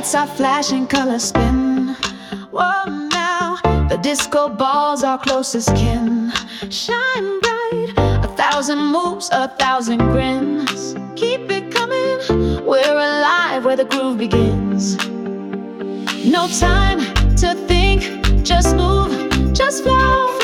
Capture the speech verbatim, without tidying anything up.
Lights are flashing, colors spin. Whoa, now the disco balls are closest kin. Shine bright, a thousand moves, a thousand grins. Keep it coming, we're alive where the groove begins. No time to think, just move, just flow.